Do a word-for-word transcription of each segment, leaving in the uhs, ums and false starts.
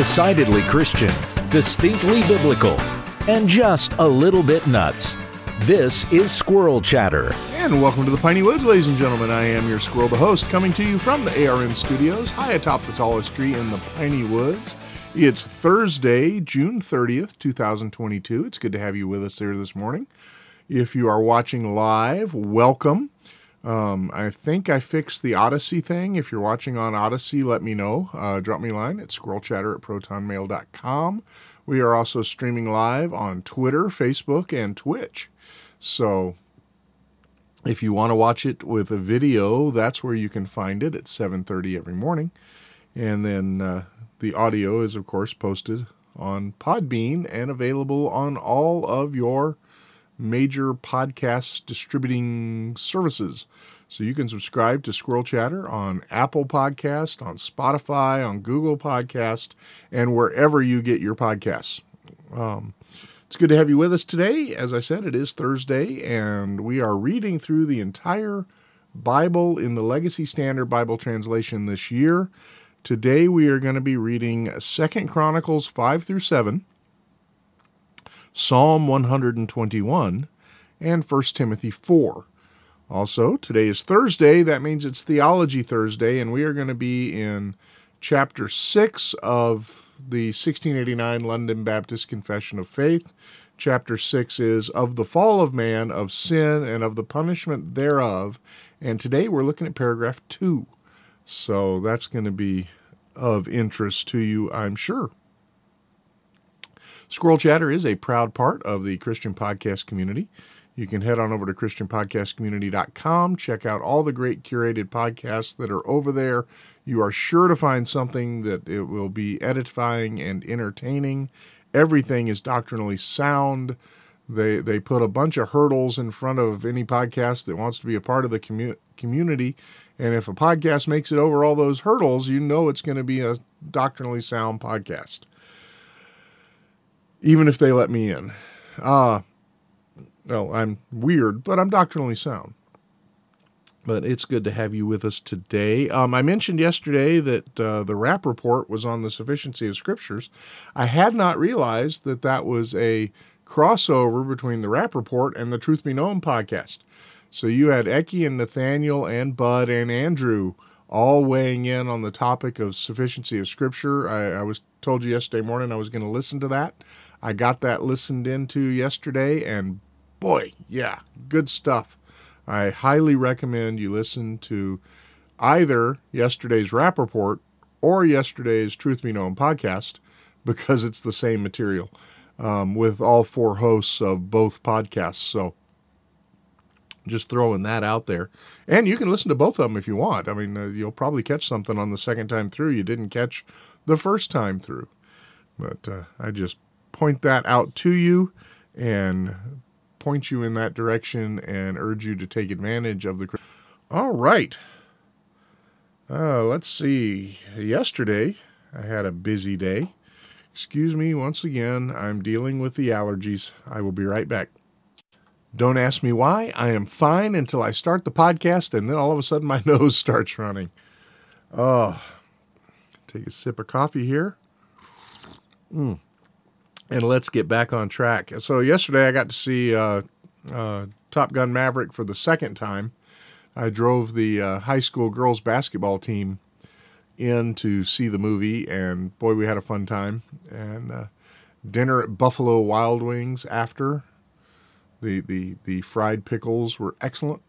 Decidedly Christian, distinctly biblical, and just a little bit nuts. This is Squirrel Chatter. And welcome to the Piney Woods, ladies and gentlemen. I am your squirrel, the host, coming to you from the A R N studios, high atop the tallest tree in the Piney Woods. It's Thursday, June thirtieth, twenty twenty-two. It's good to have you with us there this morning. If you are watching live, welcome. Um, I think I fixed the Odyssey thing. If you're watching on Odyssey, let me know. Uh, drop me a line at squirrelchatter at protonmail dot com. We are also streaming live on Twitter, Facebook, and Twitch. So if you want to watch it with a video, that's where you can find it at seven thirty every morning. And then uh, the audio is, of course, posted on Podbean and available on all of your major podcast distributing services. So you can subscribe to Squirrel Chatter on Apple Podcast, on Spotify, on Google Podcast, and wherever you get your podcasts. Um, it's good to have you with us today. As I said, it is Thursday, and we are reading through the entire Bible in the Legacy Standard Bible Translation this year. Today we are going to be reading Second Chronicles five through seven, Psalm one hundred twenty-one, and First Timothy four. Also, today is Thursday. That means it's Theology Thursday, and we are going to be in chapter six of the sixteen eighty-nine London Baptist Confession of Faith. Chapter six is Of the Fall of Man, of Sin, and of the Punishment Thereof. And today we're looking at paragraph two. So that's going to be of interest to you, I'm sure. Squirrel Chatter is a proud part of the Christian podcast community. You can head on over to christian podcast community dot com, check out all the great curated podcasts that are over there. You are sure to find something that it will be edifying and entertaining. Everything is doctrinally sound. They they put a bunch of hurdles in front of any podcast that wants to be a part of the commu- community. And if a podcast makes it over all those hurdles, you know it's going to be a doctrinally sound podcast. Even if they let me in. Uh, well, I'm weird, but I'm doctrinally sound. But it's good to have you with us today. Um, I mentioned yesterday that uh, the Rap Report was on the sufficiency of scriptures. I had not realized that that was a crossover between the Rap Report and the Truth Be Known podcast. So you had Eki and Nathaniel and Bud and Andrew all weighing in on the topic of sufficiency of scripture. I, I was told you yesterday morning I was going to listen to that. I got that listened into yesterday, and boy, yeah, good stuff. I highly recommend you listen to either yesterday's Rap Report or yesterday's Truth Be Known podcast, because it's the same material um, with all four hosts of both podcasts. So just throwing that out there. And you can listen to both of them if you want. I mean, uh, you'll probably catch something on the second time through you didn't catch the first time through. But uh, I just point that out to you and point you in that direction and urge you to take advantage of the... All right. Uh, let's see. Yesterday, I had a busy day. Excuse me once again. I'm dealing with the allergies. I will be right back. Don't ask me why. I am fine until I start the podcast, and then all of a sudden my nose starts running. Oh, take a sip of coffee here. Mm. And let's get back on track. So yesterday I got to see uh, uh, Top Gun Maverick for the second time. I drove the uh, high school girls basketball team in to see the movie, and boy, we had a fun time. And uh, dinner at Buffalo Wild Wings after. The, the, the fried pickles were excellent.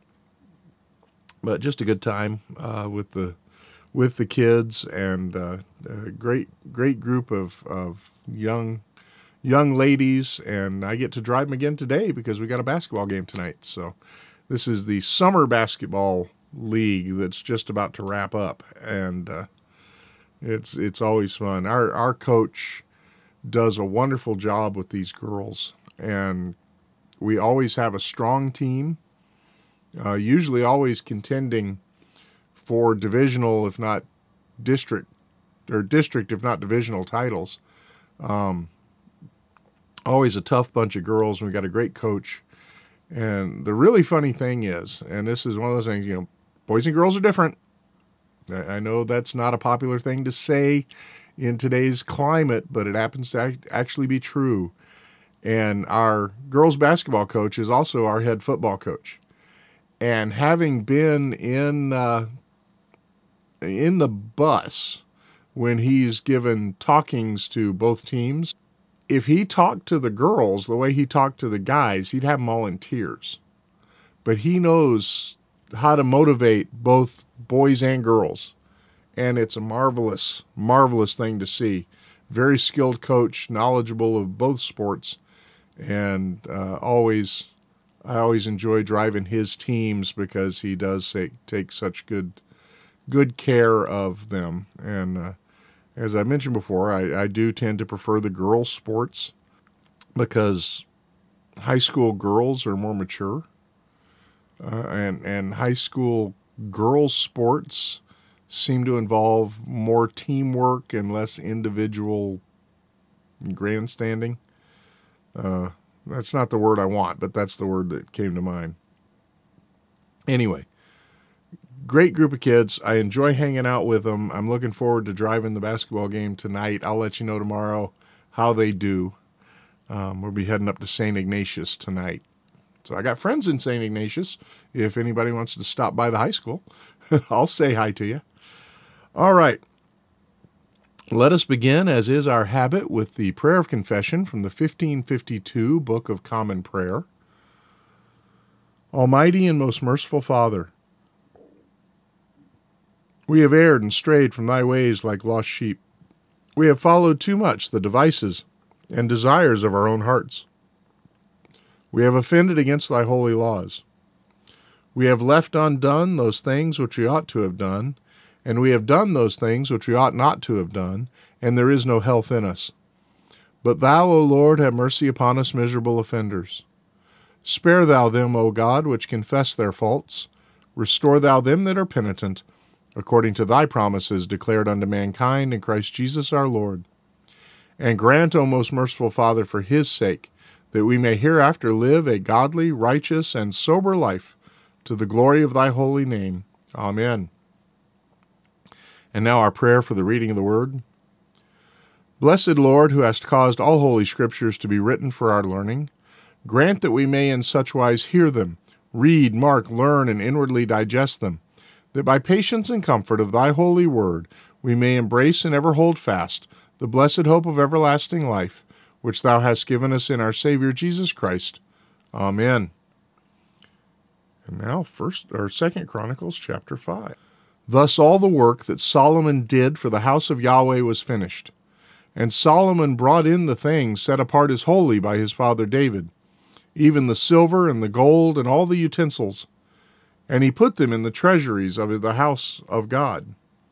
But just a good time uh, with the with the kids, and uh, a great great group of, of young young ladies, and I get to drive them again today because we got a basketball game tonight. So this is the summer basketball league that's just about to wrap up, and uh, it's it's always fun. Our our coach does a wonderful job with these girls, and we always have a strong team, uh, usually always contending for divisional, if not district, or district, if not divisional titles. Um, always a tough bunch of girls, and we got a great coach. And the really funny thing is, and this is one of those things, you know, boys and girls are different. I know that's not a popular thing to say in today's climate, but it happens to act- actually be true. And our girls basketball coach is also our head football coach. And having been in uh, in the bus when he's given talkings to both teams, if he talked to the girls the way he talked to the guys, he'd have them all in tears. But he knows how to motivate both boys and girls. And it's a marvelous, marvelous thing to see. Very skilled coach, knowledgeable of both sports. And uh, always, I always enjoy driving his teams because he does take, take such good good care of them. And uh, as I mentioned before, I, I do tend to prefer the girls' sports because high school girls are more mature. Uh, and, and high school girls' sports seem to involve more teamwork and less individual grandstanding. Uh, that's not the word I want, but that's the word that came to mind. Anyway, great group of kids. I enjoy hanging out with them. I'm looking forward to driving the basketball game tonight. I'll let you know tomorrow how they do. Um, we'll be heading up to Saint Ignatius tonight. So I got friends in Saint Ignatius. If anybody wants to stop by the high school, I'll say hi to you. All right. Let us begin, as is our habit, with the prayer of confession from the fifteen fifty-two Book of Common Prayer. Almighty and most merciful Father, we have erred and strayed from thy ways like lost sheep. We have followed too much the devices and desires of our own hearts. We have offended against thy holy laws. We have left undone those things which we ought to have done, and we have done those things which we ought not to have done, and there is no health in us. But thou, O Lord, have mercy upon us miserable offenders. Spare thou them, O God, which confess their faults. Restore thou them that are penitent, according to thy promises declared unto mankind in Christ Jesus our Lord. And grant, O most merciful Father, for his sake, that we may hereafter live a godly, righteous, and sober life, to the glory of thy holy name. Amen. And now our prayer for the reading of the Word. Blessed Lord, who hast caused all holy Scriptures to be written for our learning, grant that we may in such wise hear them, read, mark, learn, and inwardly digest them, that by patience and comfort of thy holy word we may embrace and ever hold fast the blessed hope of everlasting life, which thou hast given us in our Savior Jesus Christ. Amen. And now first or second Chronicles chapter five. Thus all the work that Solomon did for the house of Yahweh was finished. And Solomon brought in the things set apart as holy by his father David, even the silver and the gold and all the utensils, and he put them in the treasuries of the house of God.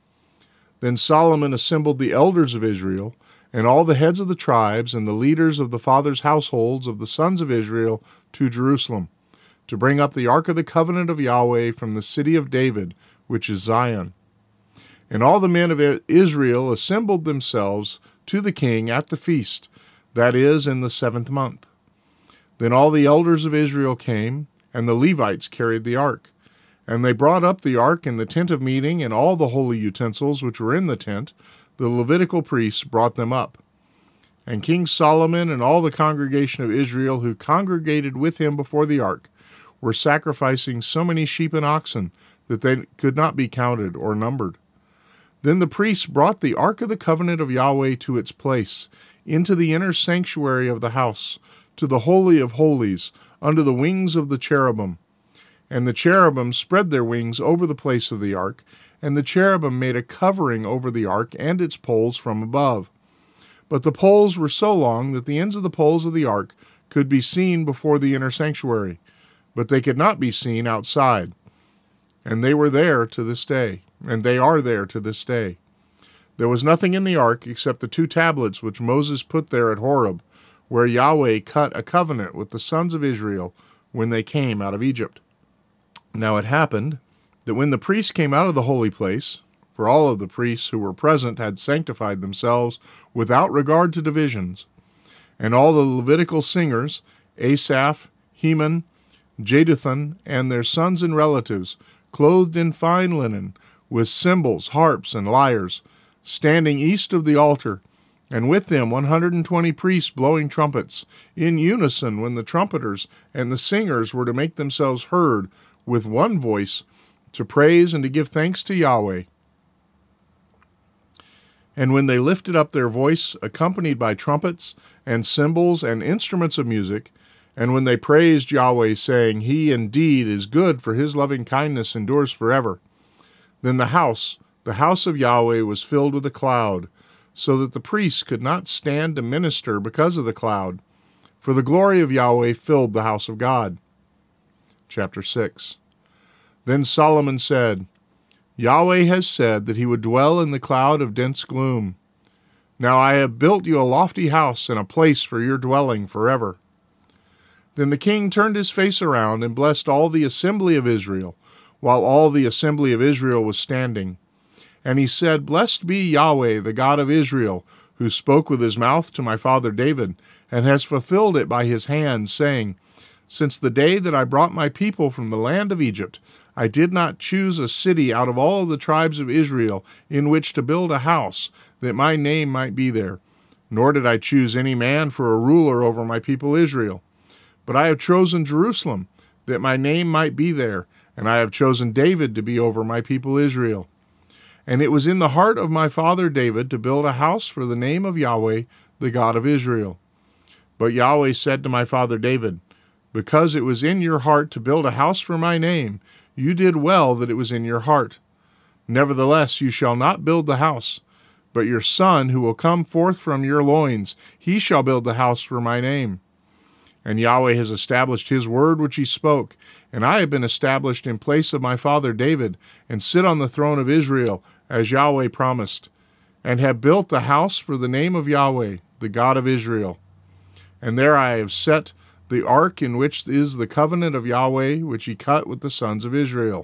Then Solomon assembled the elders of Israel, and all the heads of the tribes, and the leaders of the fathers' households of the sons of Israel to Jerusalem, to bring up the ark of the covenant of Yahweh from the city of David, which is Zion. And all the men of Israel assembled themselves to the king at the feast, that is, in the seventh month. Then all the elders of Israel came, and the Levites carried the ark. And they brought up the ark in the tent of meeting, and all the holy utensils which were in the tent, the Levitical priests brought them up. And King Solomon and all the congregation of Israel who congregated with him before the ark were sacrificing so many sheep and oxen that they could not be counted or numbered. Then the priests brought the ark of the covenant of Yahweh to its place, into the inner sanctuary of the house, to the Holy of Holies, under the wings of the cherubim. And the cherubim spread their wings over the place of the ark, and the cherubim made a covering over the ark and its poles from above. But the poles were so long that the ends of the poles of the ark could be seen before the inner sanctuary, but they could not be seen outside. And they were there to this day, and they are there to this day. There was nothing in the ark except the two tablets which Moses put there at Horeb, where Yahweh cut a covenant with the sons of Israel when they came out of Egypt. Now it happened that when the priests came out of the holy place, for all of the priests who were present had sanctified themselves without regard to divisions, and all the Levitical singers, Asaph, Heman, Jeduthun, and their sons and relatives, clothed in fine linen, with cymbals, harps, and lyres, standing east of the altar, and with them one hundred twenty priests blowing trumpets, in unison when the trumpeters and the singers were to make themselves heard with one voice, to praise and to give thanks to Yahweh. And when they lifted up their voice, accompanied by trumpets and cymbals and instruments of music, and when they praised Yahweh, saying, He indeed is good, for his loving kindness endures forever, then the house, the house of Yahweh, was filled with a cloud, so that the priests could not stand to minister because of the cloud, for the glory of Yahweh filled the house of God. Chapter six. Then Solomon said, Yahweh has said that he would dwell in the cloud of dense gloom. Now I have built you a lofty house and a place for your dwelling forever. Then the king turned his face around and blessed all the assembly of Israel, while all the assembly of Israel was standing. And he said, Blessed be Yahweh, the God of Israel, who spoke with his mouth to my father David, and has fulfilled it by his hand, saying, Since the day that I brought my people from the land of Egypt, I did not choose a city out of all the tribes of Israel in which to build a house, that my name might be there. Nor did I choose any man for a ruler over my people Israel. But I have chosen Jerusalem, that my name might be there, and I have chosen David to be over my people Israel. And it was in the heart of my father David to build a house for the name of Yahweh, the God of Israel. But Yahweh said to my father David, Because it was in your heart to build a house for my name, you did well that it was in your heart. Nevertheless, you shall not build the house, but your son who will come forth from your loins, he shall build the house for my name. And Yahweh has established his word which he spoke, and I have been established in place of my father David, and sit on the throne of Israel, as Yahweh promised, and have built the house for the name of Yahweh, the God of Israel. And there I have set the ark in which is the covenant of Yahweh, which he cut with the sons of Israel.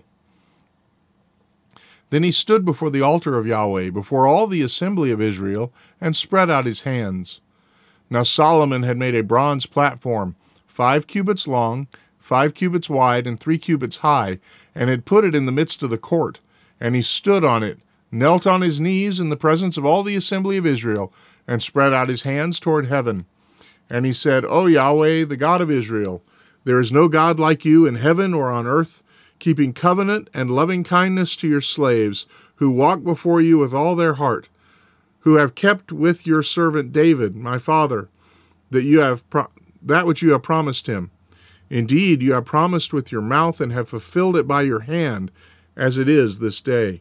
Then he stood before the altar of Yahweh, before all the assembly of Israel, and spread out his hands. Now Solomon had made a bronze platform, five cubits long, five cubits wide, and three cubits high, and had put it in the midst of the court. And he stood on it, knelt on his knees in the presence of all the assembly of Israel, and spread out his hands toward heaven. And he said, O Yahweh, the God of Israel, there is no God like you in heaven or on earth, keeping covenant and loving kindness to your slaves, who walk before you with all their heart, who have kept with your servant David, my father, that you have pro- that which you have promised him. Indeed, you have promised with your mouth and have fulfilled it by your hand, as it is this day.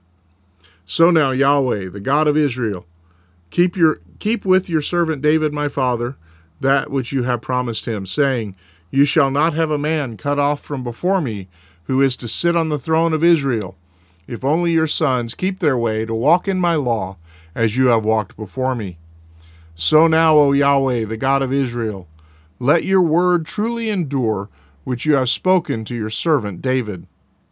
So now, Yahweh, the God of Israel, keep your keep with your servant David, my father, that which you have promised him, saying, You shall not have a man cut off from before me, who is to sit on the throne of Israel, if only your sons keep their way to walk in my law, as you have walked before me. So now, O Yahweh, the God of Israel, let your word truly endure, which you have spoken to your servant David.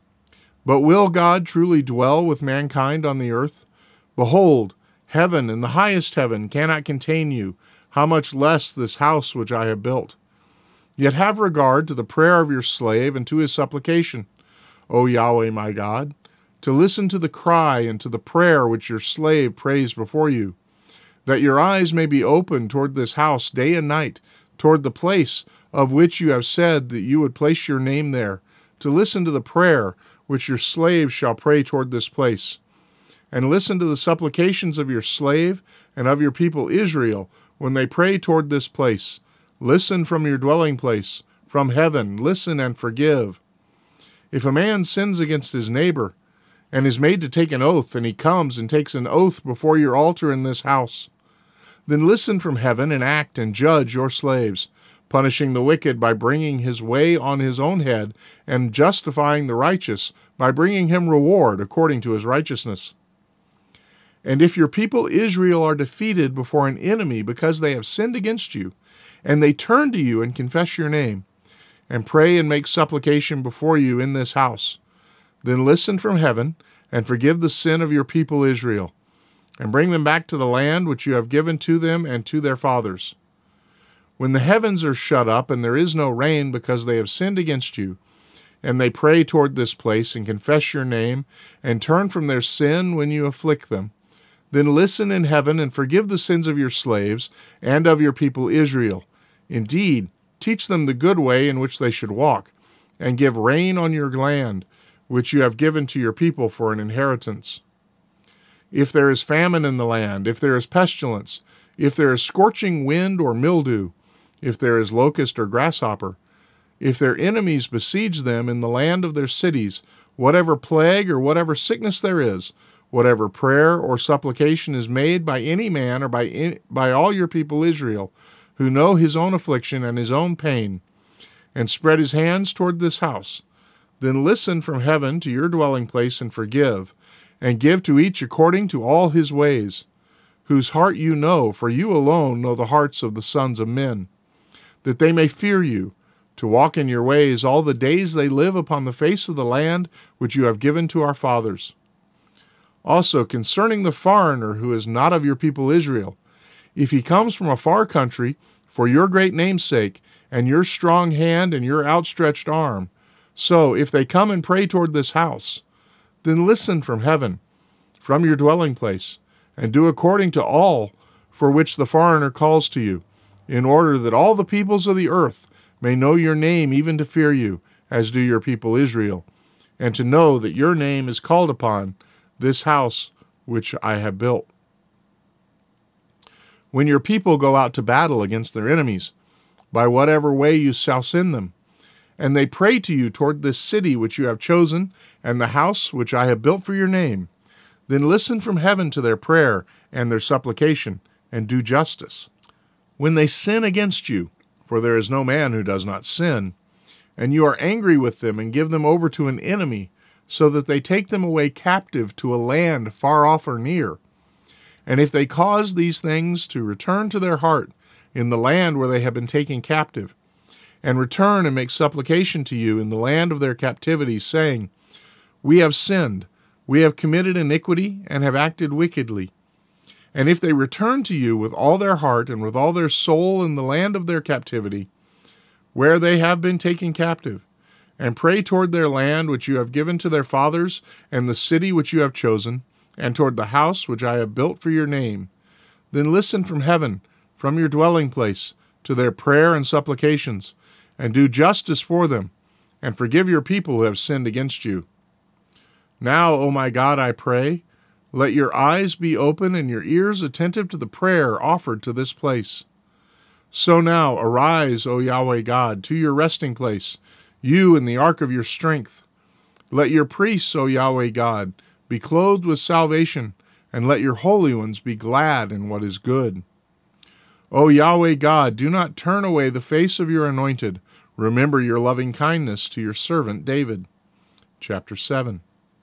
But will God truly dwell with mankind on the earth? Behold, heaven and the highest heaven cannot contain you, how much less this house which I have built. Yet have regard to the prayer of your slave and to his supplication, O Yahweh my God, to listen to the cry and to the prayer which your slave prays before you, that your eyes may be open toward this house day and night, toward the place of which you have said that you would place your name there, to listen to the prayer which your slave shall pray toward this place. And listen to the supplications of your slave and of your people Israel, when they pray toward this place. Listen from your dwelling place, from heaven, listen and forgive. If a man sins against his neighbor, and is made to take an oath, and he comes and takes an oath before your altar in this house, then listen from heaven and act and judge your slaves, punishing the wicked by bringing his way on his own head, and justifying the righteous by bringing him reward according to his righteousness. And if your people Israel are defeated before an enemy because they have sinned against you, and they turn to you and confess your name, and pray and make supplication before you in this house, then listen from heaven and forgive the sin of your people Israel, and bring them back to the land which you have given to them and to their fathers. When the heavens are shut up and there is no rain because they have sinned against you, and they pray toward this place and confess your name, and turn from their sin when you afflict them, Then listen in heaven and forgive the sins of your slaves and of your people Israel. Indeed, teach them the good way in which they should walk, and give rain on your land, which you have given to your people for an inheritance. If there is famine in the land, if there is pestilence, if there is scorching wind or mildew, if there is locust or grasshopper, if their enemies besiege them in the land of their cities, whatever plague or whatever sickness there is, whatever prayer or supplication is made by any man or by any, by all your people Israel, who know his own affliction and his own pain, and spread his hands toward this house, then listen from heaven to your dwelling place and forgive, and give to each according to all his ways, whose heart you know, for you alone know the hearts of the sons of men, that they may fear you, to walk in your ways all the days they live upon the face of the land which you have given to our fathers. Also concerning the foreigner who is not of your people Israel, if he comes from a far country, for your great name's sake, and your strong hand and your outstretched arm, so if they come and pray toward this house, then listen from heaven, from your dwelling place, and do according to all for which the foreigner calls to you, in order that all the peoples of the earth may know your name, even to fear you, as do your people Israel, and to know that your name is called upon this house which I have built. When your people go out to battle against their enemies, by whatever way you shall send them, and they pray to you toward this city which you have chosen, and the house which I have built for your name, then listen from heaven to their prayer and their supplication, and do justice. When they sin against you, for there is no man who does not sin, and you are angry with them and give them over to an enemy, so that they take them away captive to a land far off or near, and if they cause these things to return to their heart in the land where they have been taken captive, and return and make supplication to you in the land of their captivity, saying, We have sinned, we have committed iniquity, and have acted wickedly. And if they return to you with all their heart and with all their soul in the land of their captivity, where they have been taken captive, and pray toward their land which you have given to their fathers, and the city which you have chosen, and toward the house which I have built for your name, then listen from heaven, from your dwelling place, to their prayer and supplications, and do justice for them, and forgive your people who have sinned against you. Now, O my God, I pray, let your eyes be open and your ears attentive to the prayer offered to this place. So now, arise, O Yahweh God, to your resting place, you in the ark of your strength. Let your priests, O Yahweh God, be clothed with salvation, and let your holy ones be glad in what is good. O Yahweh God, do not turn away the face of your anointed. Remember your loving kindness to your servant David. Chapter seven.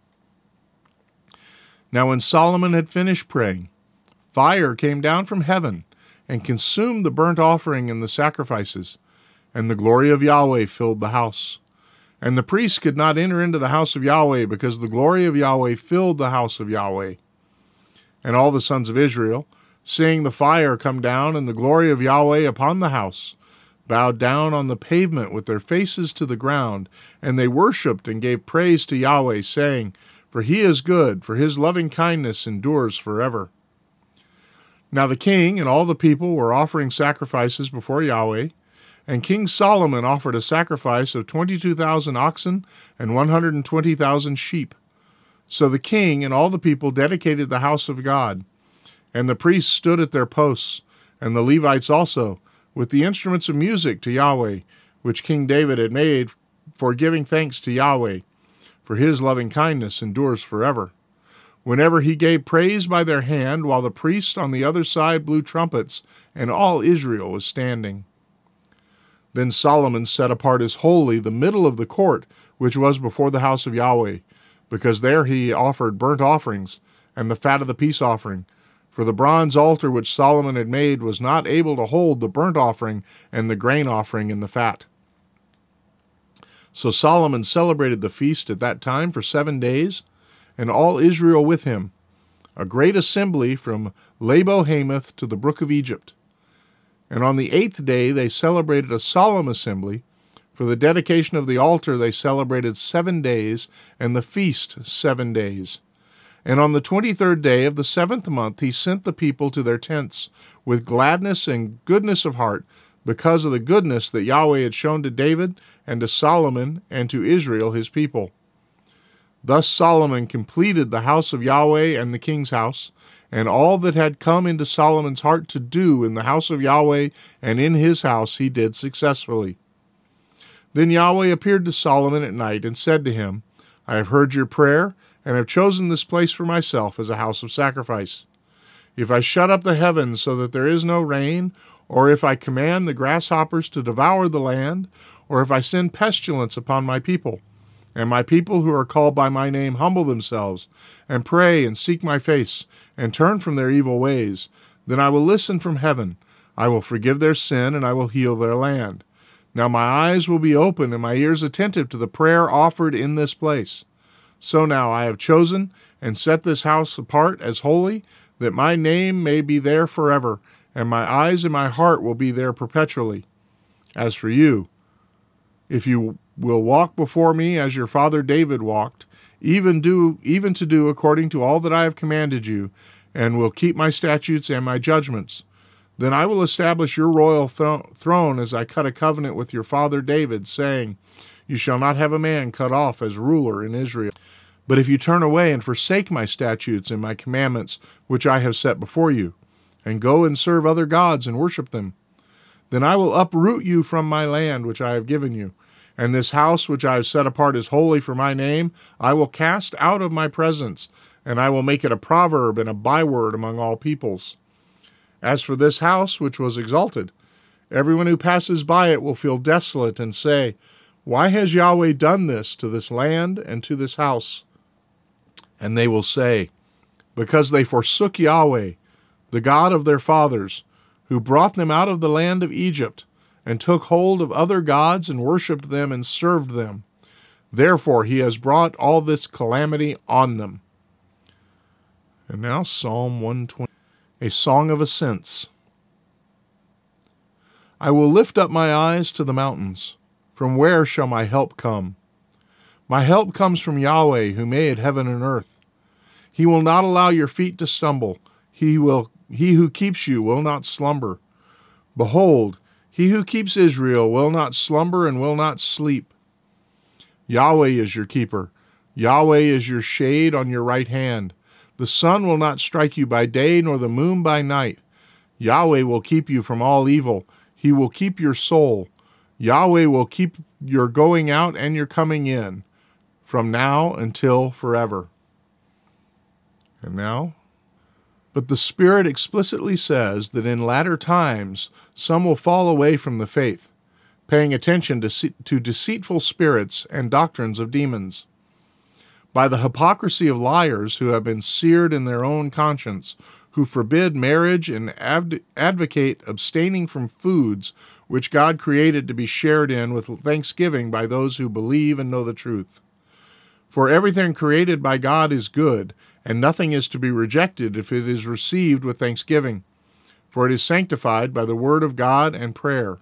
Now when Solomon had finished praying, fire came down from heaven and consumed the burnt offering and the sacrifices, and the glory of Yahweh filled the house. And the priests could not enter into the house of Yahweh, because the glory of Yahweh filled the house of Yahweh. And all the sons of Israel, seeing the fire come down and the glory of Yahweh upon the house, bowed down on the pavement with their faces to the ground, and they worshipped and gave praise to Yahweh, saying, For he is good, for his loving kindness endures forever. Now the king and all the people were offering sacrifices before Yahweh, and King Solomon offered a sacrifice of twenty-two thousand oxen and one hundred twenty thousand sheep. So the king and all the people dedicated the house of God, and the priests stood at their posts, and the Levites also, with the instruments of music to Yahweh, which King David had made for giving thanks to Yahweh, for his loving kindness endures forever. Whenever he gave praise by their hand, while the priests on the other side blew trumpets, and all Israel was standing. Then Solomon set apart as holy the middle of the court, which was before the house of Yahweh, because there he offered burnt offerings, and the fat of the peace offering. For the bronze altar which Solomon had made was not able to hold the burnt offering and the grain offering and the fat. So Solomon celebrated the feast at that time for seven days, and all Israel with him, a great assembly from Labo-Hamath to the brook of Egypt. And on the eighth day they celebrated a solemn assembly. For the dedication of the altar they celebrated seven days, and the feast seven days. And on the twenty-third day of the seventh month he sent the people to their tents with gladness and goodness of heart, because of the goodness that Yahweh had shown to David and to Solomon and to Israel his people. Thus Solomon completed the house of Yahweh and the king's house, and all that had come into Solomon's heart to do in the house of Yahweh and in his house he did successfully. Then Yahweh appeared to Solomon at night and said to him, I have heard your prayer, and have chosen this place for myself as a house of sacrifice. If I shut up the heavens so that there is no rain, or if I command the grasshoppers to devour the land, or if I send pestilence upon my people, and my people who are called by my name humble themselves, and pray and seek my face, and turn from their evil ways, then I will listen from heaven, I will forgive their sin, and I will heal their land. Now my eyes will be open and my ears attentive to the prayer offered in this place. So now I have chosen and set this house apart as holy, that my name may be there forever, and my eyes and my heart will be there perpetually. As for you, if you will walk before me as your father David walked, even do even to do according to all that I have commanded you, and will keep my statutes and my judgments, then I will establish your royal th- throne as I cut a covenant with your father David, saying, You shall not have a man cut off as ruler in Israel. But if you turn away and forsake my statutes and my commandments, which I have set before you, and go and serve other gods and worship them, then I will uproot you from my land which I have given you, and this house which I have set apart as holy for my name, I will cast out of my presence, and I will make it a proverb and a byword among all peoples. As for this house which was exalted, everyone who passes by it will feel desolate and say, Why has Yahweh done this to this land and to this house? And they will say, Because they forsook Yahweh, the God of their fathers, who brought them out of the land of Egypt, and took hold of other gods and worshipped them and served them. Therefore he has brought all this calamity on them. And now Psalm one twenty, a song of ascents. I will lift up my eyes to the mountains. From where shall my help come? My help comes from Yahweh, who made heaven and earth. He will not allow your feet to stumble. He will, he who keeps you will not slumber. Behold, he who keeps Israel will not slumber and will not sleep. Yahweh is your keeper. Yahweh is your shade on your right hand. The sun will not strike you by day, nor the moon by night. Yahweh will keep you from all evil. He will keep your soul. Yahweh will keep your going out and your coming in, from now until forever. And now, but the Spirit explicitly says that in latter times some will fall away from the faith, paying attention to, to deceitful spirits and doctrines of demons. By the hypocrisy of liars who have been seared in their own conscience, who forbid marriage and ad- advocate abstaining from foods which God created to be shared in with thanksgiving by those who believe and know the truth. For everything created by God is good, and nothing is to be rejected if it is received with thanksgiving, for it is sanctified by the word of God and prayer.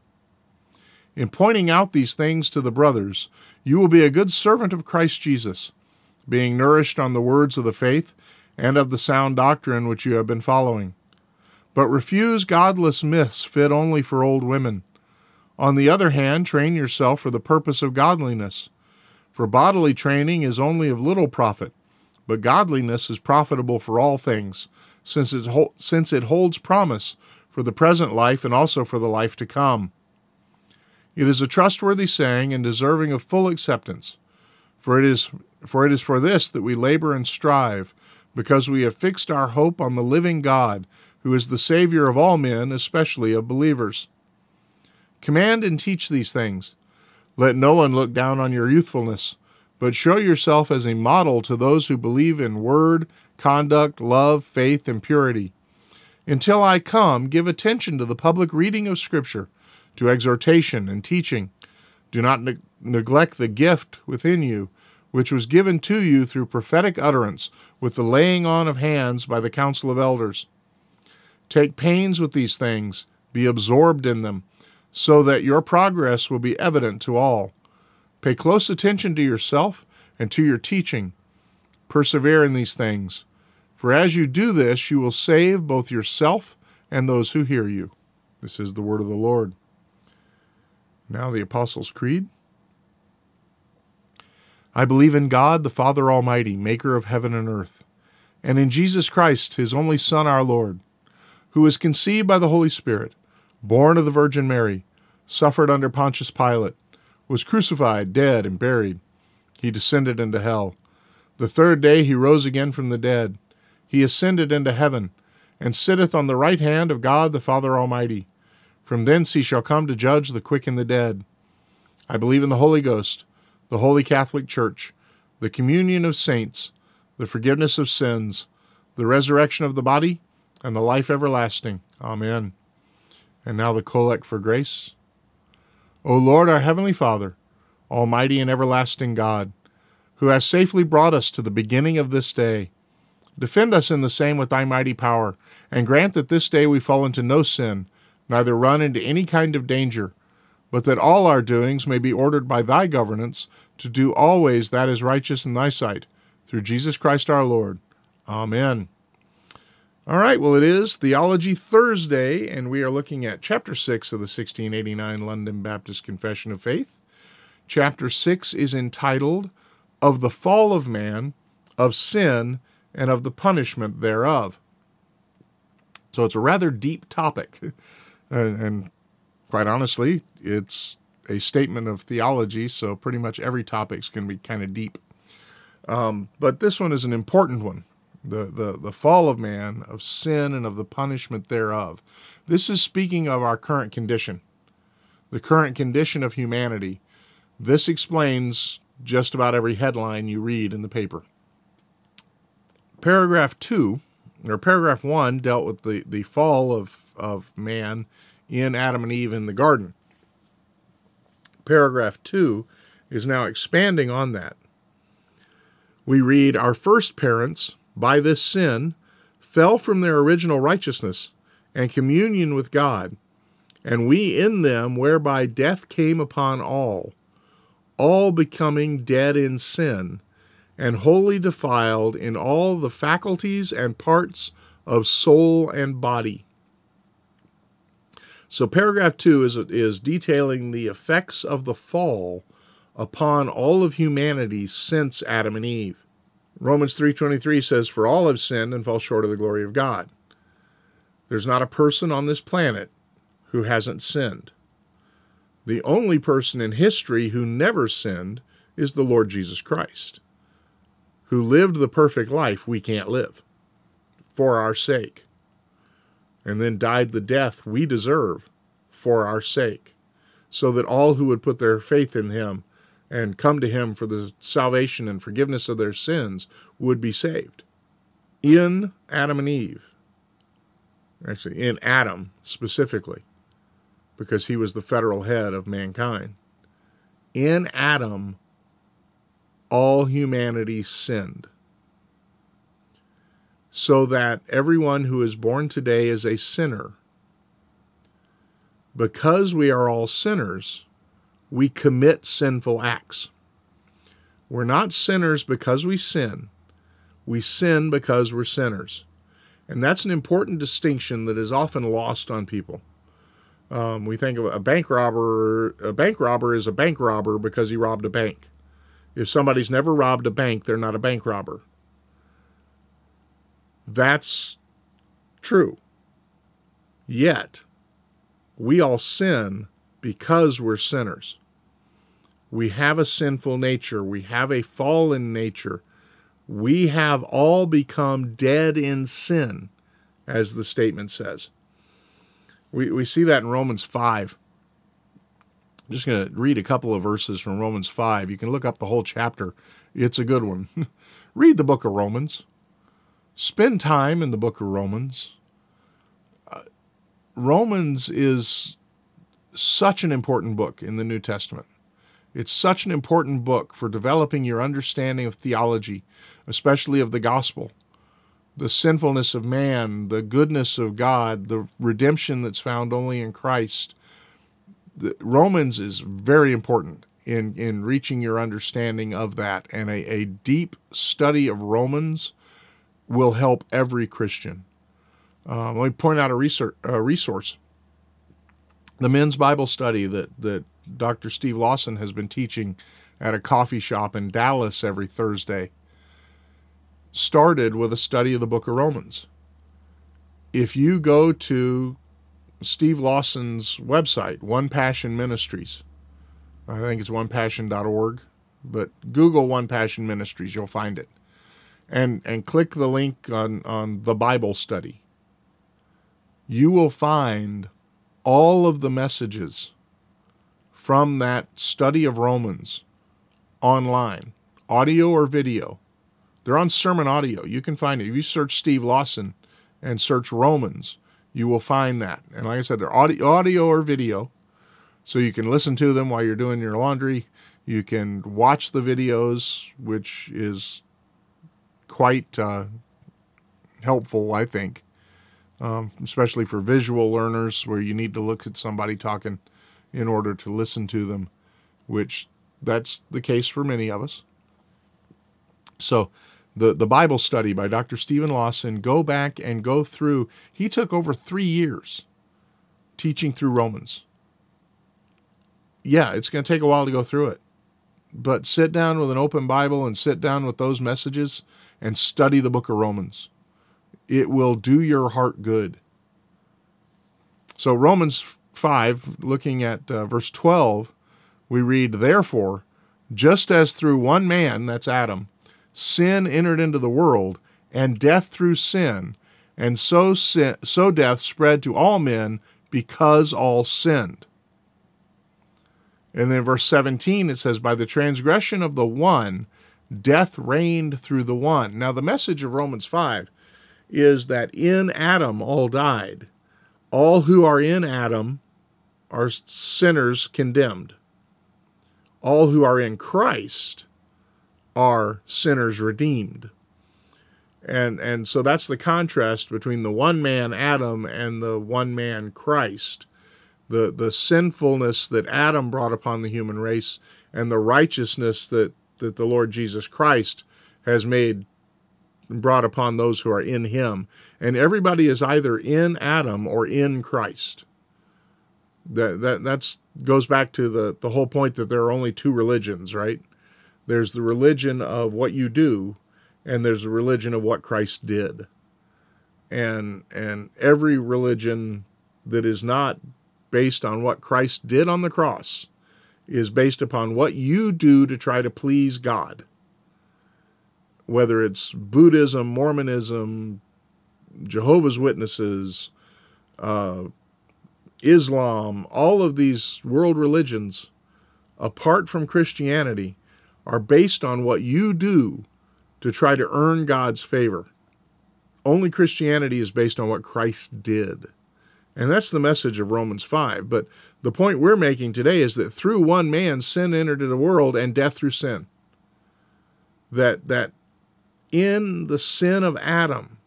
In pointing out these things to the brothers, you will be a good servant of Christ Jesus, being nourished on the words of the faith and of the sound doctrine which you have been following. But refuse godless myths fit only for old women. On the other hand, train yourself for the purpose of godliness. For bodily training is only of little profit, but godliness is profitable for all things, since it, ho- since it holds promise for the present life and also for the life to come. It is a trustworthy saying and deserving of full acceptance, for it is for it is for this that we labor and strive, because we have fixed our hope on the living God, who is the Savior of all men, especially of believers. Command and teach these things. Let no one look down on your youthfulness, but show yourself as a model to those who believe in word, conduct, love, faith, and purity. Until I come, give attention to the public reading of Scripture, to exhortation and teaching. Do not ne- neglect the gift within you, which was given to you through prophetic utterance, with the laying on of hands by the council of elders. Take pains with these things, be absorbed in them, so that your progress will be evident to all. Pay close attention to yourself and to your teaching. Persevere in these things. For as you do this, you will save both yourself and those who hear you. This is the word of the Lord. Now the Apostles' Creed. I believe in God, the Father Almighty, maker of heaven and earth, and in Jesus Christ, his only Son, our Lord, who was conceived by the Holy Spirit, born of the Virgin Mary, suffered under Pontius Pilate, was crucified, dead, and buried. He descended into hell. The third day he rose again from the dead. He ascended into heaven, and sitteth on the right hand of God the Father Almighty. From thence he shall come to judge the quick and the dead. I believe in the Holy Ghost, the Holy Catholic Church, the communion of saints, the forgiveness of sins, the resurrection of the body, and the life everlasting. Amen. And now the Collect for Grace. O Lord, our Heavenly Father, Almighty and everlasting God, who hast safely brought us to the beginning of this day, defend us in the same with thy mighty power, and grant that this day we fall into no sin, neither run into any kind of danger, but that all our doings may be ordered by thy governance to do always that is righteous in thy sight, through Jesus Christ our Lord. Amen. All right, well, it is Theology Thursday, and we are looking at Chapter six of the sixteen eighty-nine London Baptist Confession of Faith. Chapter six is entitled, Of the Fall of Man, of Sin, and of the Punishment thereof. So it's a rather deep topic, and, and quite honestly, it's a statement of theology, so pretty much every topic's going to be kind of deep. Um, but this one is an important one. The, the, the fall of man, of sin, and of the punishment thereof. This is speaking of our current condition, the current condition of humanity. This explains just about every headline you read in the paper. Paragraph two, or paragraph one, dealt with the, the fall of, of man in Adam and Eve in the garden. Paragraph two is now expanding on that. We read, Our first parents, by this sin, fell from their original righteousness and communion with God, and we in them, whereby death came upon all, all becoming dead in sin, and wholly defiled in all the faculties and parts of soul and body. So paragraph two is, is detailing the effects of the fall upon all of humanity since Adam and Eve. Romans three twenty-three says, For all have sinned and fall short of the glory of God. There's not a person on this planet who hasn't sinned. The only person in history who never sinned is the Lord Jesus Christ, who lived the perfect life we can't live for our sake, and then died the death we deserve for our sake, so that all who would put their faith in him and come to him for the salvation and forgiveness of their sins would be saved. In Adam and Eve, actually in Adam specifically, because he was the federal head of mankind, in Adam, all humanity sinned, so that everyone who is born today is a sinner. Because we are all sinners, we commit sinful acts. We're not sinners because we sin. We sin because we're sinners. And that's an important distinction that is often lost on people. Um, we think of a bank robber. A bank robber is a bank robber because he robbed a bank. If somebody's never robbed a bank, they're not a bank robber. That's true. Yet, we all sin because we're sinners. We have a sinful nature. We have a fallen nature. We have all become dead in sin, as the statement says. We, we see that in Romans five. I'm just going to read a couple of verses from Romans five. You can look up the whole chapter. It's a good one. Read the book of Romans. Spend time in the book of Romans. Uh, Romans is such an important book in the New Testament. It's such an important book for developing your understanding of theology, especially of the gospel, the sinfulness of man, the goodness of God, the redemption that's found only in Christ. The, Romans is very important in, in reaching your understanding of that, and a, a deep study of Romans will help every Christian. Um, let me point out a research, uh, resource. The men's Bible study that, that Doctor Steve Lawson has been teaching at a coffee shop in Dallas every Thursday started with a study of the book of Romans. If you go to Steve Lawson's website, One Passion Ministries, I think it's one passion dot org, but Google One Passion Ministries, you'll find it. And and click the link on, on the Bible study. You will find all of the messages from that study of Romans online, audio or video. They're on sermon audio. You can find it. If you search Steve Lawson and search Romans, you will find that. And like I said, they're audio, audio or video, so you can listen to them while you're doing your laundry. You can watch the videos, which is quite uh, helpful, I think, um, especially for visual learners where you need to look at somebody talking in order to listen to them, which that's the case for many of us. So the, the Bible study by Doctor Stephen Lawson, go back and go through. He took over three years teaching through Romans. Yeah, it's going to take a while to go through it. But sit down with an open Bible and sit down with those messages and study the book of Romans. It will do your heart good. So Romans five, looking at uh, verse twelve, we read, "Therefore, just as through one man," that's Adam, "sin entered into the world, and death through sin, and so sin, so death spread to all men because all sinned." And then verse seventeen, it says, "By the transgression of the one, death reigned through the one." Now the message of Romans five is that in Adam all died. All who are in Adam are sinners condemned. All who are in Christ are sinners redeemed. And and so that's the contrast between the one man Adam and the one man Christ. The the sinfulness that Adam brought upon the human race and the righteousness that, that the Lord Jesus Christ has made brought upon those who are in him. And everybody is either in Adam or in Christ. That that that's goes back to the, the whole point that there are only two religions, right? There's the religion of what you do, and there's the religion of what Christ did. And and every religion that is not based on what Christ did on the cross is based upon what you do to try to please God. Whether it's Buddhism, Mormonism, Jehovah's Witnesses, uh, Islam, all of these world religions, apart from Christianity, are based on what you do to try to earn God's favor. Only Christianity is based on what Christ did. And that's the message of Romans five. But the point we're making today is that through one man, sin entered into the world, and death through sin. That, that in the sin of Adam,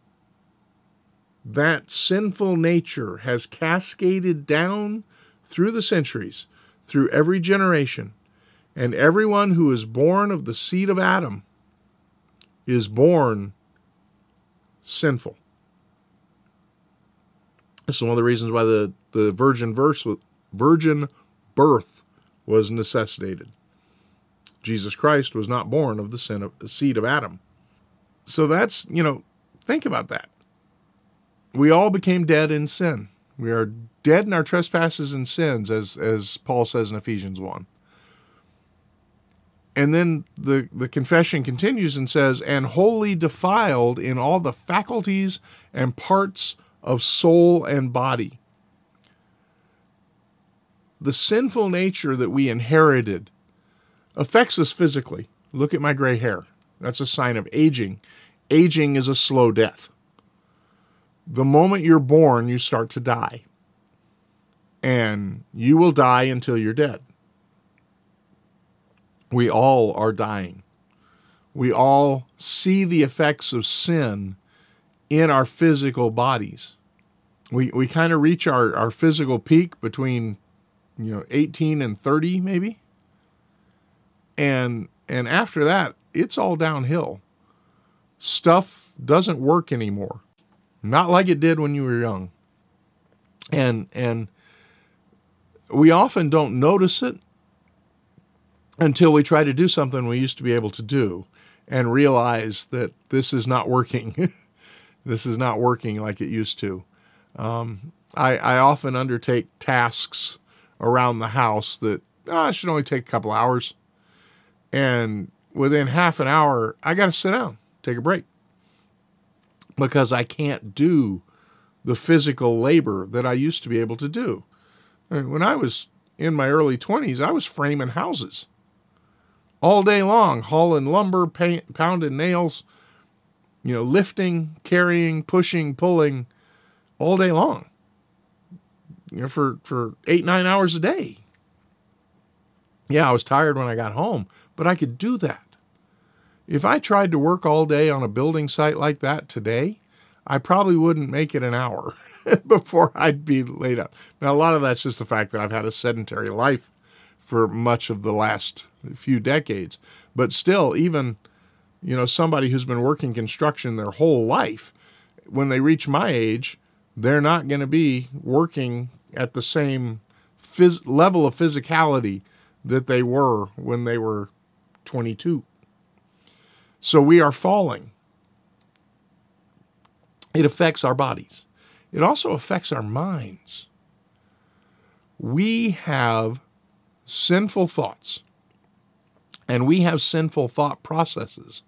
that sinful nature has cascaded down through the centuries, through every generation. And everyone who is born of the seed of Adam is born sinful. This is one of the reasons why the, the virgin verse, virgin birth was necessitated. Jesus Christ was not born of the sin of the seed of Adam. So that's, you know, think about that. We all became dead in sin. We are dead in our trespasses and sins, as, as Paul says in Ephesians one. And then the, the confession continues and says, "And wholly defiled in all the faculties and parts of soul and body." The sinful nature that we inherited affects us physically. Look at my gray hair. That's a sign of aging. Aging is a slow death. The moment you're born, you start to die. And you will die until you're dead. We all are dying. We all see the effects of sin in our physical bodies. We we kind of reach our, our physical peak between, you know, eighteen and thirty maybe. And and after that, it's all downhill. stuff doesn't work anymore. Not like it did when you were young. And, and we often don't notice it until we try to do something we used to be able to do and realize that this is not working. This is not working like it used to. Um, I, I often undertake tasks around the house that oh, should only take a couple hours. And within half an hour, I got to sit down, take a break, because I can't do the physical labor that I used to be able to do. When I was in my early twenties, I was framing houses all day long, hauling lumber, paint, pounding nails, you know, lifting, carrying, pushing, pulling all day long, you know, for, for eight, nine hours a day. Yeah, I was tired when I got home, but I could do that. If I tried to work all day on a building site like that today, I probably wouldn't make it an hour before I'd be laid up. Now, a lot of that's just the fact that I've had a sedentary life for much of the last few decades. But still, even, you know, somebody who's been working construction their whole life, when they reach my age, they're not going to be working at the same phys- level of physicality that they were when they were twenty-two. So we are falling. It affects our bodies. It also affects our minds. We have sinful thoughts, and we have sinful thought processes.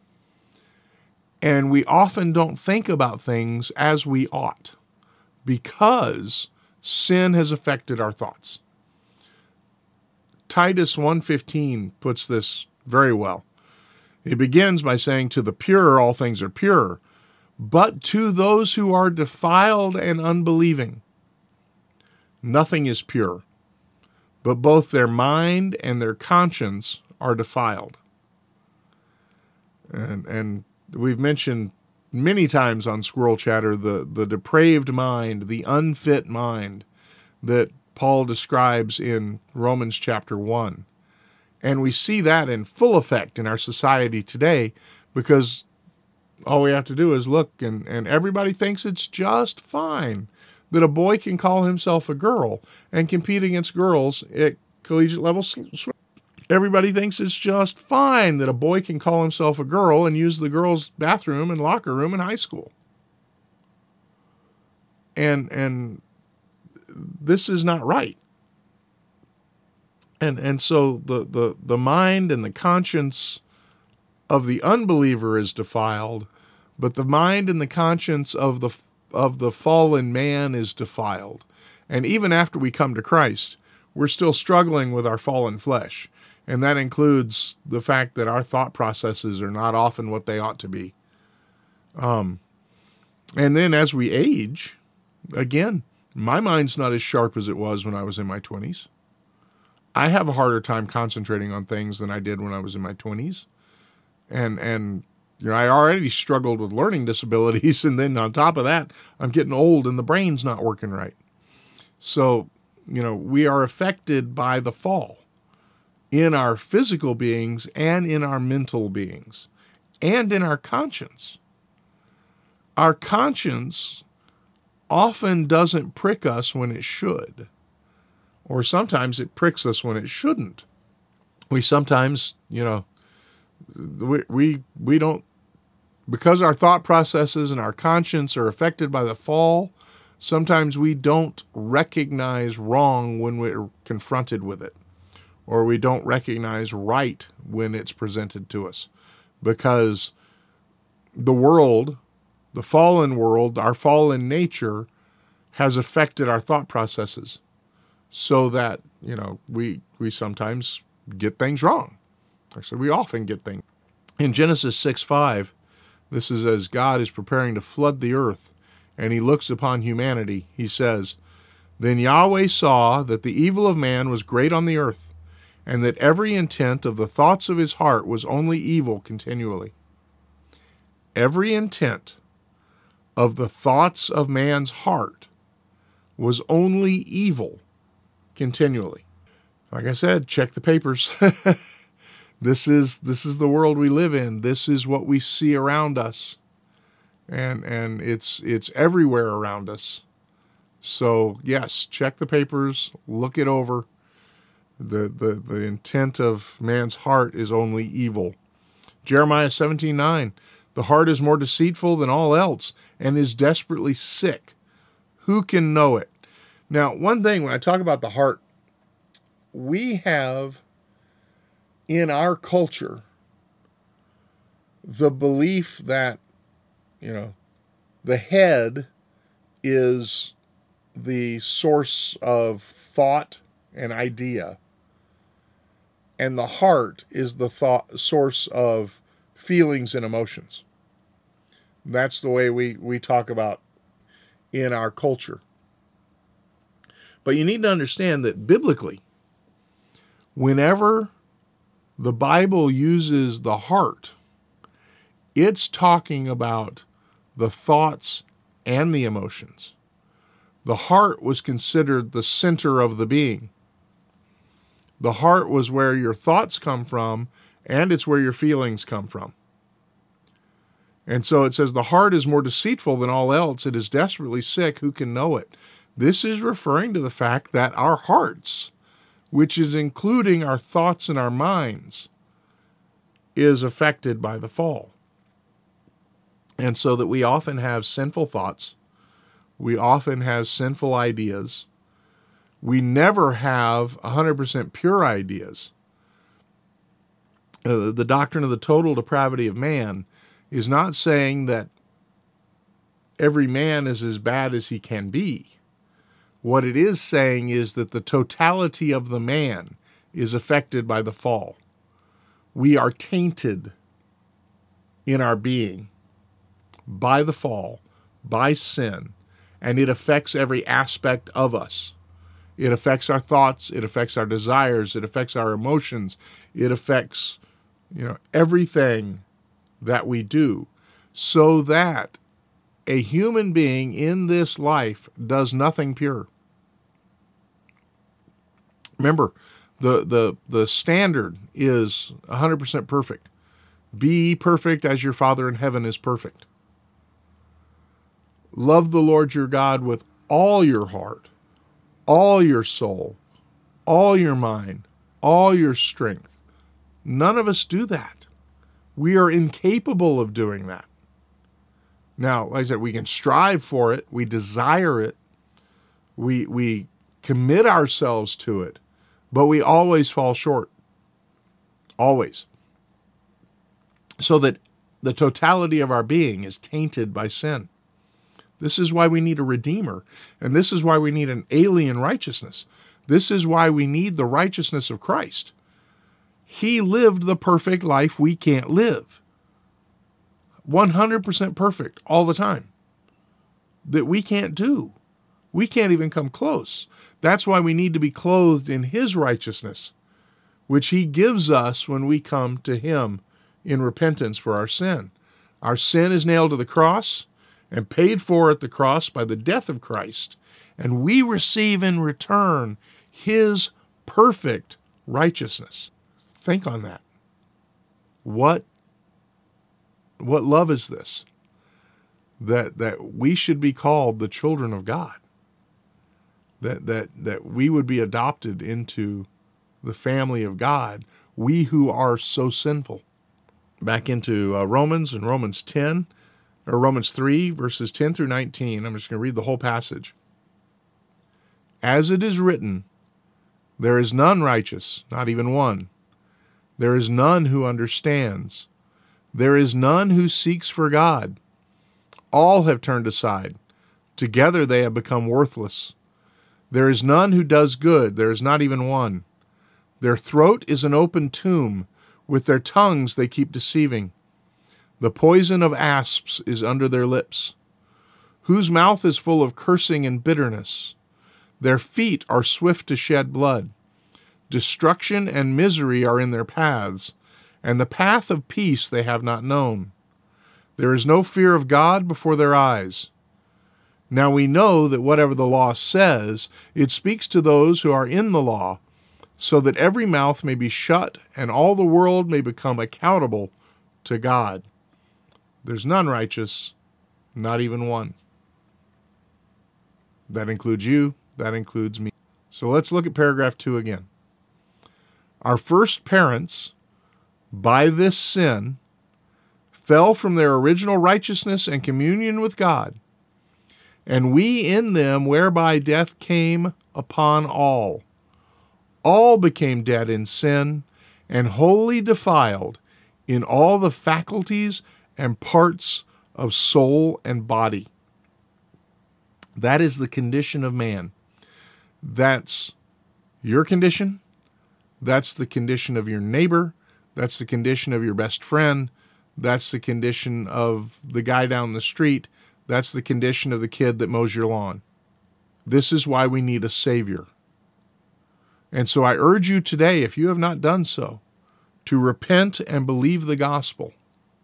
And we often don't think about things as we ought because sin has affected our thoughts. Titus one fifteen puts this very well. It begins by saying, "To the pure all things are pure, but to those who are defiled and unbelieving, nothing is pure, but both their mind and their conscience are defiled." And and we've mentioned many times on Squirrel Chatter the, the depraved mind, the unfit mind that Paul describes in Romans chapter one. And we see that in full effect in our society today because all we have to do is look, and, and everybody thinks it's just fine that a boy can call himself a girl and compete against girls at collegiate level. Everybody thinks it's just fine that a boy can call himself a girl and use the girls' bathroom and locker room in high school. And and this is not right. And and so the, the, the mind and the conscience of the unbeliever is defiled, but the mind and the conscience of the of the fallen man is defiled. And even after we come to Christ, we're still struggling with our fallen flesh. And that includes the fact that our thought processes are not often what they ought to be. Um, and then as we age, again, my mind's not as sharp as it was when I was in my twenties. I have a harder time concentrating on things than I did when I was in my twenties. And, and you know, I already struggled with learning disabilities, and then on top of that, I'm getting old and the brain's not working right. So, you know, we are affected by the fall in our physical beings and in our mental beings and in our conscience. Our conscience often doesn't prick us when it should, or sometimes it pricks us when it shouldn't. We sometimes, you know, we we, we don't, because our thought processes and our conscience are affected by the fall, sometimes we don't recognize wrong when we're confronted with it, or we don't recognize right when it's presented to us, because the world, the fallen world, our fallen nature has affected our thought processes so that, you know, we we sometimes get things wrong. Actually, we often get things. In Genesis six five, this is as God is preparing to flood the earth, and he looks upon humanity. He says, "Then Yahweh saw that the evil of man was great on the earth, and that every intent of the thoughts of his heart was only evil continually." Every intent of the thoughts of man's heart was only evil continually. Like I said, check the papers. This is this is the world we live in. This is what we see around us. And and it's it's everywhere around us. So, yes, check the papers, look it over. The, the, the intent of man's heart is only evil. Jeremiah seventeen nine, the heart is more deceitful than all else and is desperately sick. Who can know it? Now, one thing, when I talk about the heart, we have in our culture the belief that, you know, the head is the source of thought and idea, and the heart is the thought source of feelings and emotions. That's the way we, we talk about in our culture. But you need to understand that biblically, whenever the Bible uses the heart, it's talking about the thoughts and the emotions. The heart was considered the center of the being. The heart was where your thoughts come from, and it's where your feelings come from. And so it says, the heart is more deceitful than all else. It is desperately sick. Who can know it? This is referring to the fact that our hearts, which is including our thoughts and our minds, is affected by the fall. And so that we often have sinful thoughts. We often have sinful ideas. We never have one hundred percent pure ideas. Uh, the doctrine of the total depravity of man is not saying that every man is as bad as he can be. What it is saying is that the totality of the man is affected by the fall. We are tainted in our being by the fall, by sin, and it affects every aspect of us. It affects our thoughts, it affects our desires, it affects our emotions, it affects, you know, everything that we do, so that a human being in this life does nothing pure. Remember, the, the, the standard is one hundred percent perfect. Be perfect as your Father in heaven is perfect. Love the Lord your God with all your heart, all your soul, all your mind, all your strength. None of us do that. We are incapable of doing that. Now, like I said, we can strive for it. We desire it. We, we commit ourselves to it. But we always fall short. Always. So that the totality of our being is tainted by sin. This is why we need a redeemer. And this is why we need an alien righteousness. This is why we need the righteousness of Christ. He lived the perfect life we can't live. one hundred percent perfect all the time. That we can't do. We can't even come close. That's why we need to be clothed in His righteousness, which He gives us when we come to Him in repentance for our sin. Our sin is nailed to the cross and paid for at the cross by the death of Christ, and we receive in return His perfect righteousness. Think on that. What, what love is this? That, that we should be called the children of God. That, that, that we would be adopted into the family of God, we who are so sinful. Back into uh, Romans and Romans ten, or Romans three, verses ten through nineteen. I'm just going to read the whole passage. As it is written, there is none righteous, not even one. There is none who understands. There is none who seeks for God. All have turned aside. Together they have become worthless. There is none who does good. There is not even one. Their throat is an open tomb. With their tongues they keep deceiving. The poison of asps is under their lips, whose mouth is full of cursing and bitterness. Their feet are swift to shed blood. Destruction and misery are in their paths, and the path of peace they have not known. There is no fear of God before their eyes. Now we know that whatever the law says, it speaks to those who are in the law, so that every mouth may be shut and all the world may become accountable to God. There's none righteous, not even one. That includes you. That includes me. So let's look at paragraph two again. Our first parents, by this sin, fell from their original righteousness and communion with God, and we in them, whereby death came upon all. All became dead in sin, and wholly defiled in all the faculties and parts of soul and body. That is the condition of man. That's your condition. That's the condition of your neighbor. That's the condition of your best friend. That's the condition of the guy down the street. That's the condition of the kid that mows your lawn. This is why we need a Savior. And so I urge you today, if you have not done so, to repent and believe the gospel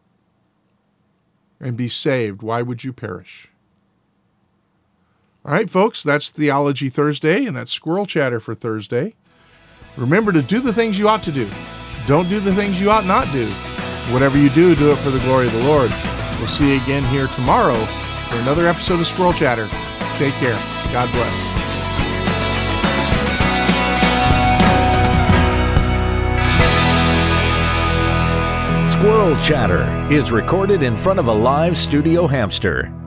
and be saved. Why would you perish? All right, folks, that's Theology Thursday, and that's Squirrel Chatter for Thursday. Remember to do the things you ought to do. Don't do the things you ought not do. Whatever you do, do it for the glory of the Lord. We'll see you again here tomorrow for another episode of Squirrel Chatter. Take care. God bless. Squirrel Chatter is recorded in front of a live studio hamster.